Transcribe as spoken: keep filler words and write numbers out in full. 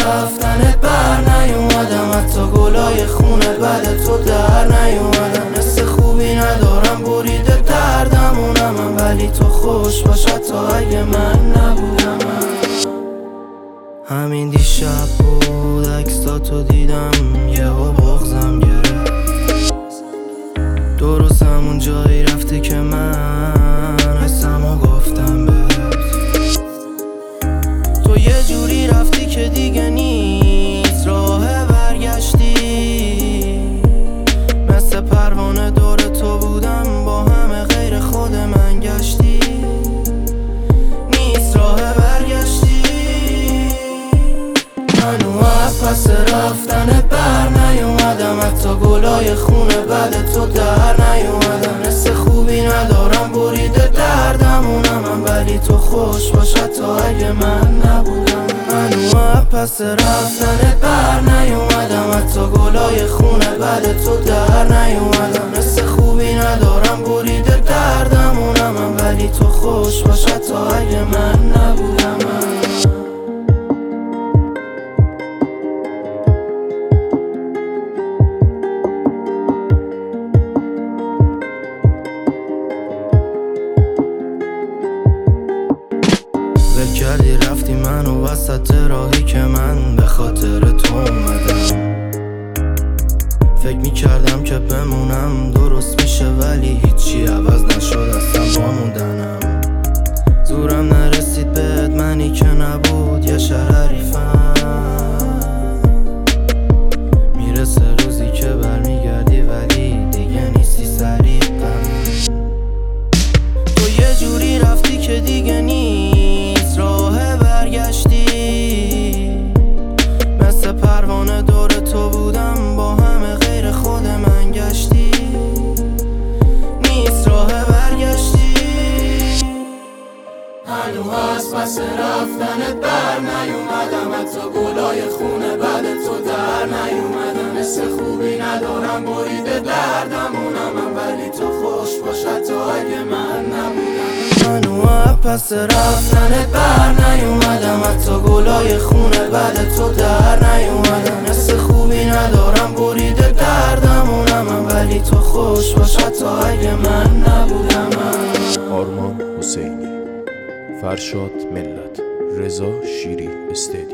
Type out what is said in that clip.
رفتنت بر نیومدم، حتی گلای خونت بعد تو در نیومدم. حس خوبی ندارم بریده دردمونم من، ولی تو خوش باش حتی اگه من نبودم. همین دیشب بود عکساتو دیدم، یهو بغضم گرفت. درست همون جایی رفتی که من حسمو گفتم بهت. تو یه جوری رفتی که دیگه نیست راه برگشتی، مثل پروانه دور تو بودم، با همه غیر خود من گشتی. نیست راه برگشتی، منو از پس رفتنت بر نیومدم، حتی گلای خونه بعد تو در نیومدم. حس خوبی ندارم بریده دردمونم من، ولی تو خوش باش حتی اگه من نبودم. منو از پس رفتنت بر نیومدم، حتی گلای خونه بعد تو در نیومدم. حس خوبی ندارم بریده دردمونم من، ولی تو خوش باش حتی اگه من نبودم. ول کردی رفتی منو وسط راهی که من به خاطر تو اومدم. فکر میکردم که بمونم درست میشه، ولی هیچی عوض نشد اصلا با موندنم. زورم نرسید بهت منی که نبود یه شریفم. میرسه روزی که برمیگردی ولی دیگه نیستی سریقم. تو یه جوری رفتی که دیگه نیست راه برگشتی، مثل پروانه دور تو بودم، با همه غیر خود من گشتی. نیست راه برگشتی، هنو از پس رفتنت بر نیومدم، حتی گلای خونه بعد تو در نیومدم. حس خوبی ندارم بریده دردمونم من، ولی تو خوش باش حتی اگه من نبودم. منو از پس رفتنت بر نیومدم، حتی گلای خونه بعد تو در نیومدم. حس خوبی ندارم بریده دردمونم من، ولی تو خوش باش حتی اگه من نبودم. آرمان حسینی، فرشاد ملت، رضا شیری استدیو.